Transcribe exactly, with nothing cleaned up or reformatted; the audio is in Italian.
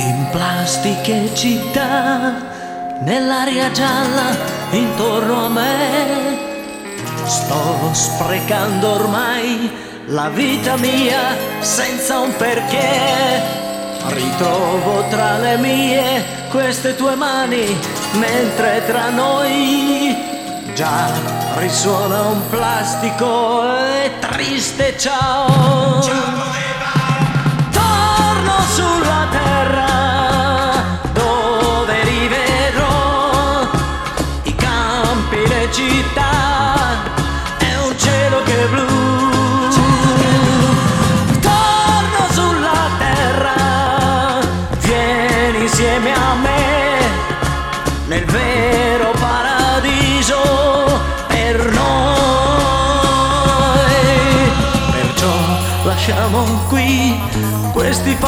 In plastiche città, nell'aria gialla intorno a me, sto sprecando ormai la vita mia senza un perché. Ritrovo tra le mie queste tue mani, mentre tra noi già risuona un plastico e triste ciao. Torno sulla terra dove rivedrò i campi, le città e un cielo che è blu. Torno sulla terra, vieni insieme a me nel vero paradiso per noi. Perciò lasciamo qui questi